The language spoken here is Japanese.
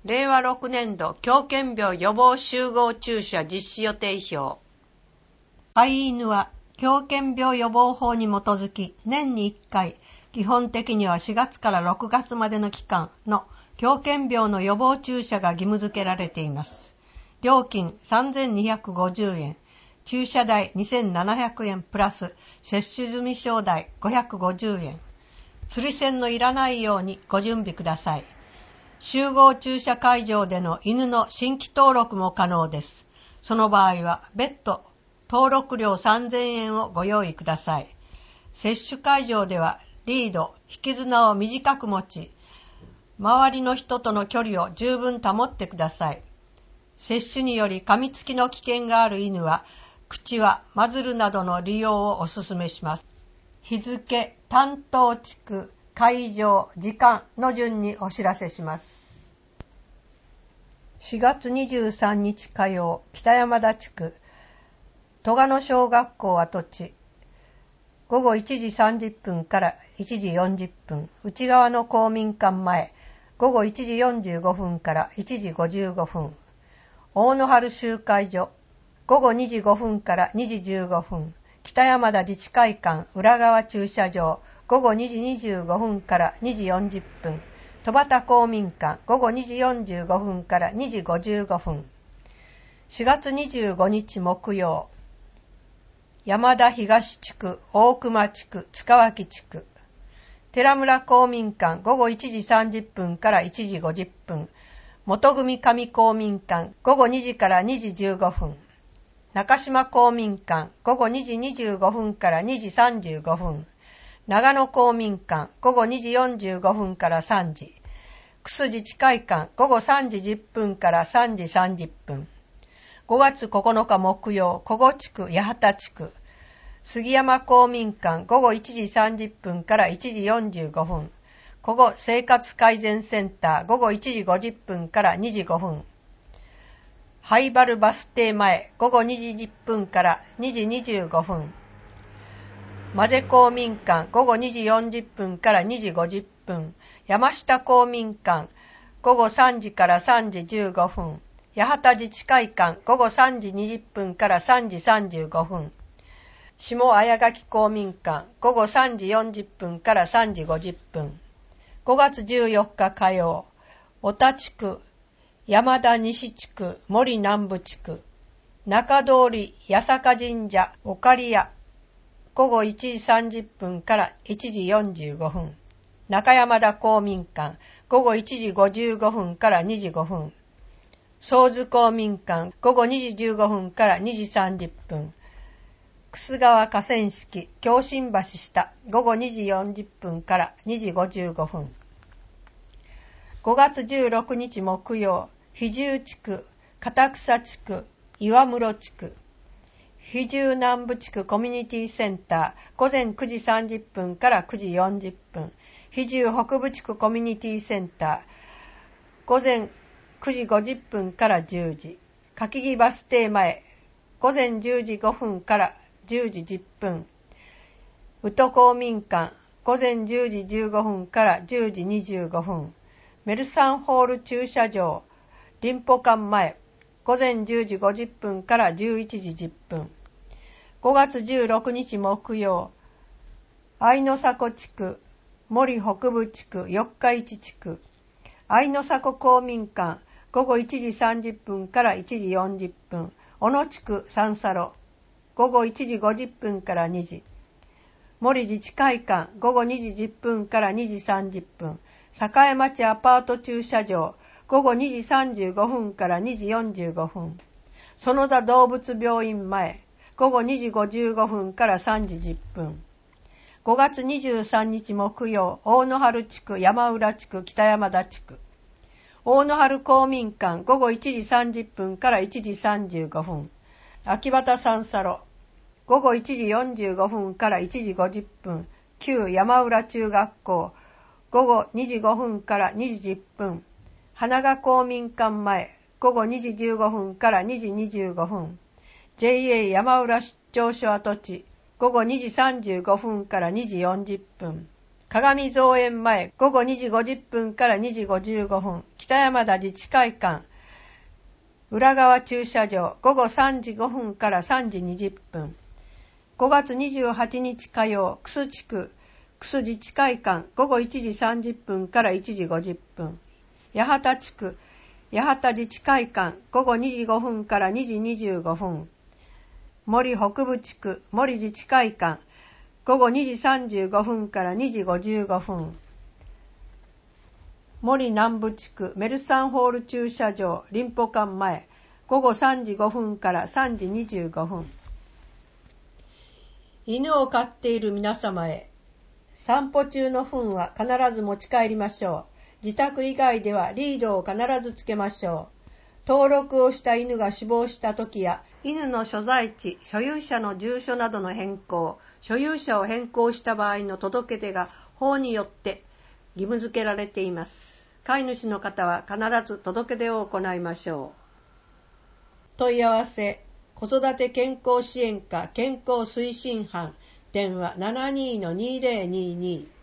令和6年度狂犬病予防集合注射実施予定表。飼い犬は狂犬病予防法に基づき年に1回、基本的には4月から6月までの期間の狂犬病の予防注射が義務付けられています。料金3250円、注射代2700円プラス接種済証代550円。釣り線のいらないようにご準備ください。集合注射会場での犬の新規登録も可能です。その場合は別途登録料3000円をご用意ください。接種会場ではリード、引き綱を短く持ち、周りの人との距離を十分保ってください。接種により噛みつきの危険がある犬は、口はマズルなどの利用をお勧めします。日付、担当地区、会場、時間の順にお知らせします。4月23日火曜、北山田地区、戸賀野小学校跡地、午後1時30分から1時40分、内側の公民館前、午後1時45分から1時55分、大野原集会所、午後2時5分から2時15分、北山田自治会館裏側駐車場、午後2時25分から2時40分、戸畑公民館、午後2時45分から2時55分。4月25日木曜、山田東地区、大熊地区、塚脇地区、寺村公民館、午後1時30分から1時50分、元組上公民館、午後2時から2時15分、中島公民館、午後2時25分から2時35分、長野公民館、午後2時45分から3時、楠自治会館、午後3時10分から3時30分、5月9日木曜、古後地区、八幡地区、杉山公民館、午後1時30分から1時45分、古後生活改善センター、午後1時50分から2時5分、灰原バス停前、午後2時10分から2時25分、間瀬公民館、午後2時40分から2時50分、山下公民館、午後3時から3時15分、八幡自治会館、午後3時20分から3時35分、下綾垣公民館、午後3時40分から3時50分、5月14日火曜、小田地区、山田西地区、森南部地区、中通り、八坂神社、岡里屋、午後1時30分から1時45分、中山田公民館、午後1時55分から2時5分、総津公民館、午後2時15分から2時30分、楠川河川敷、京新橋下、午後2時40分から2時55分。5月16日木曜、比重地区、片草地区、岩室地区、比重南部地区コミュニティセンター、午前9時30分から9時40分、比重北部地区コミュニティセンター、午前9時50分から10時、柿木バス停前、午前10時5分から10時10分、宇都公民館、午前10時15分から10時25分、メルサンホール駐車場、林保館前、午前10時50分から11時10分。5月16日木曜、愛の迫地区、森北部地区、四日市地区、愛の迫公民館、午後1時30分から1時40分、小野地区三佐路、午後1時50分から2時、森自治会館、午後2時10分から2時30分、栄町アパート駐車場、午後2時35分から2時45分、園田動物病院前、午後2時55分から3時10分。5月23日木曜、大野原地区、山浦地区、北山田地区。大野原公民館、午後1時30分から1時35分。秋葉三佐路、午後1時45分から1時50分。旧山浦中学校、午後2時5分から2時10分。花賀公民館前、午後2時15分から2時25分。JA 山浦出張所跡地、午後2時35分から2時40分。 鏡造園前午後2時50分から2時55分、北山田自治会館、裏側駐車場午後3時5分から3時20分、5月28日火曜、楠地区、楠自治会館午後1時30分から1時50分、八幡地区、八幡自治会館午後2時5分から2時25分、森北部地区、森自治会館午後2時35分から2時55分、森南部地区、メルサンホール駐車場、林保館前午後3時5分から3時25分。犬を飼っている皆様へ、散歩中の糞は必ず持ち帰りましょう。自宅以外ではリードを必ずつけましょう。登録をした犬が死亡した時や、犬の所在地、所有者の住所などの変更、所有者を変更した場合の届け出が法によって義務付けられています。飼い主の方は必ず届け出を行いましょう。問い合わせ、子育て健康支援課健康推進班、電話 72-2022